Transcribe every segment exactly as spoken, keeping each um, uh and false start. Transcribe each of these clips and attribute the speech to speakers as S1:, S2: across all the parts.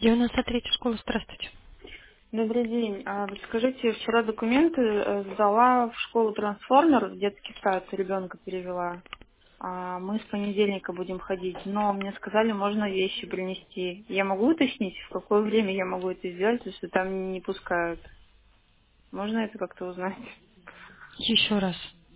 S1: девяносто третья школа, здравствуйте.
S2: Добрый день. А, вот скажите, вчера документы э, сдала в школу трансформер, в детский сад, ребенка перевела. А мы с понедельника будем ходить, но мне сказали, можно вещи принести. Я могу уточнить, в какое время я могу это сделать, если там не пускают? Можно это как-то узнать?
S1: Еще раз.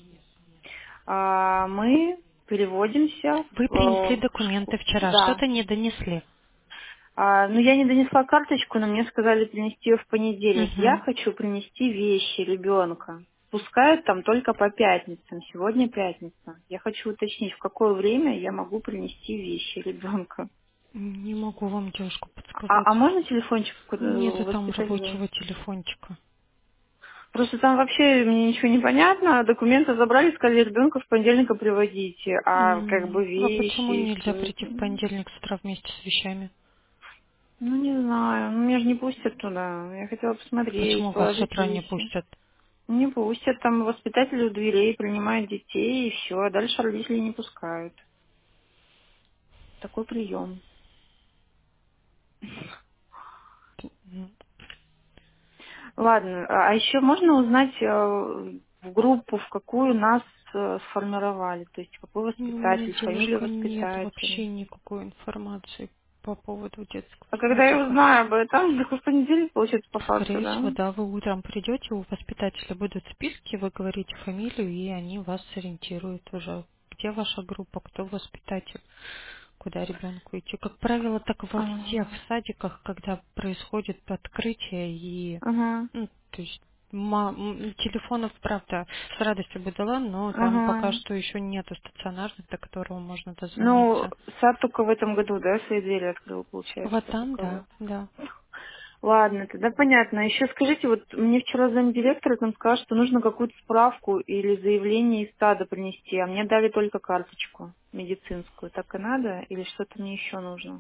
S2: А, мы переводимся
S1: Вы
S2: в, э,
S1: принесли
S2: в
S1: документы
S2: школу.
S1: вчера,
S2: Да.
S1: что-то не донесли.
S2: А, ну, я не донесла карточку, но мне сказали принести ее в понедельник. Я
S1: Угу.
S2: хочу принести вещи ребенка. Пускают там только по пятницам. Сегодня пятница. Я хочу уточнить, в какое время я могу принести вещи ребенка.
S1: Не могу вам, девушку,
S2: А,
S1: подсказать.
S2: а можно телефончик у
S1: Нету там
S2: воспитателя?
S1: рабочего телефончика.
S2: Просто там вообще мне ничего не понятно. Документы забрали, сказали, ребенка в понедельника приводите. А как бы
S1: М, А почему
S2: вещи,
S1: нельзя
S2: все
S1: прийти
S2: это.
S1: в понедельник с утра вместе с вещами?
S2: Ну, не знаю. Ну, меня же не пустят туда. Я хотела посмотреть,
S1: Почему вас с
S2: положить
S1: утра не
S2: вещи.
S1: пустят?
S2: Не пустят, там воспитатели у дверей принимают детей, и все, а дальше родители не пускают. Такой прием.
S1: М,
S2: Ладно, а еще можно узнать э, в группу, в какую нас э, сформировали, то есть какой
S1: У меня,
S2: воспитатель, фамилию
S1: девушка, нет
S2: воспитателя.
S1: вообще никакой информации по поводу детского
S2: А когда я
S1: садика.
S2: узнаю об этом, так в понедельник получится по факту,
S1: Скорее
S2: да?
S1: всего, да, вы утром придете, у воспитателя будут списки, вы говорите фамилию, и они вас сориентируют уже, где ваша группа, кто воспитатель, куда ребенку идти. Как правило, так во всех
S2: А,
S1: садиках, когда происходит открытие и,
S2: Ага,
S1: ну, то есть ма- м, телефонов, правда, с радостью бы дала, но там пока
S2: ага.
S1: что еще нету стационарных, до которого можно
S2: Ну,
S1: дозвониться.
S2: сад только в этом году, да, свои двери открыл, получается,
S1: Вот
S2: как у
S1: там, да,
S2: кого.
S1: да.
S2: Ладно, тогда понятно. Еще скажите, вот мне вчера замдиректор там сказал, что нужно какую-то справку или заявление из стада принести, а мне дали только карточку медицинскую. Так и надо? Или что-то мне еще нужно?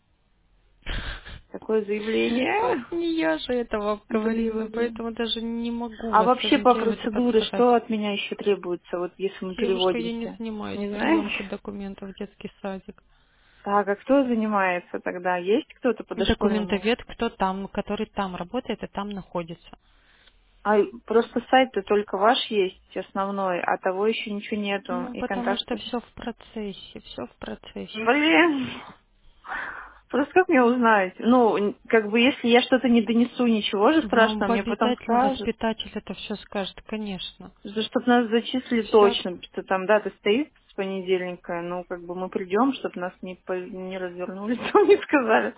S2: Такое
S1: Вот
S2: заявление?
S1: не я же это вам говорила,
S2: Блин.
S1: поэтому даже не могу
S2: А
S1: вас
S2: вообще по
S1: сориентировать и
S2: процедуре
S1: подсказать.
S2: что от меня еще требуется, вот если мы
S1: Девушка, я не
S2: переводимся?
S1: занимаюсь
S2: Не знаешь?
S1: приемкой документов в детский садик.
S2: Так, а кто занимается тогда? Есть кто-то по дошкольному?
S1: Документовед, кто там, который там работает и там находится.
S2: А просто сайт-то только ваш есть основной, а того еще ничего нету,
S1: Ну,
S2: и
S1: потому что
S2: контакты.
S1: все в процессе, все в процессе.
S2: Блин. Просто как мне узнать? Ну, н- как бы если я что-то не донесу, ничего же
S1: Вам
S2: страшного, мне потом
S1: обязательно
S2: скажут.
S1: воспитатель это все скажет, конечно.
S2: Чтобы нас зачислили
S1: Все.
S2: точно, потому что там дата стоит с понедельника, ну, как бы мы придем, чтобы нас не, по- не развернули, там не сказали.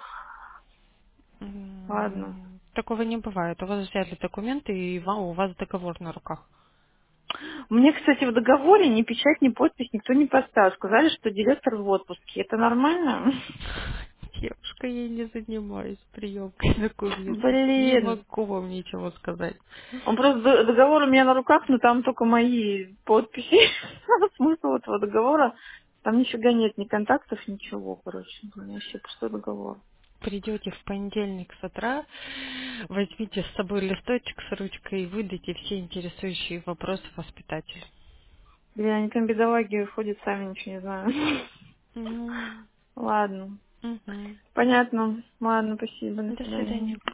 S2: Ладно.
S1: Такого не бывает. У вас взяли документы, и вам, у вас договор на руках.
S2: Мне, кстати, в договоре ни печать, ни подпись никто не поставил. Сказали, что директор в отпуске. Это нормально?
S1: Девушка, я не занимаюсь приемкой документов. Не
S2: Блин.
S1: могу вам ничего сказать.
S2: Он просто д- договор у меня на руках, но там только мои подписи. Смысл этого договора. Там нифига нет, ни контактов, ничего, короче. У меня вообще пустой договор.
S1: Придете в понедельник с утра, возьмите с собой листочек с ручкой и выдайте все интересующие вопросы воспитателю.
S2: Блин, они там бедолаги ходят, сами ничего не знаю.
S1: Ну,
S2: Ладно.
S1: мгм.
S2: Понятно. Ладно, спасибо, до
S1: До
S2: свидания.
S1: свидания.